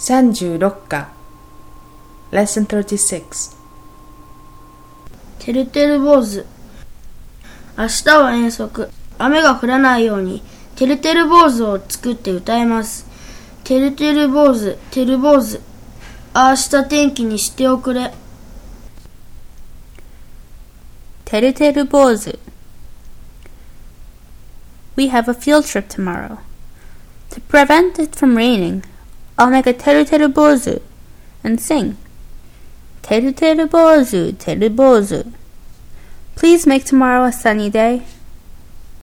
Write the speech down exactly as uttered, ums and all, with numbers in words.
さんじゅうろっか Lesson thirty-six てるてる坊主。明日は遠足。雨が降らないようにてるてる坊主を作って歌います。てるてる坊主、てる坊主。明日天気にしておくれ。 てるてる坊主。We have a field trip tomorrow. To prevent it from raining, I'll make a teru teru bozu and sing. Teru teru bozu, teru bozu. Please make tomorrow a sunny day.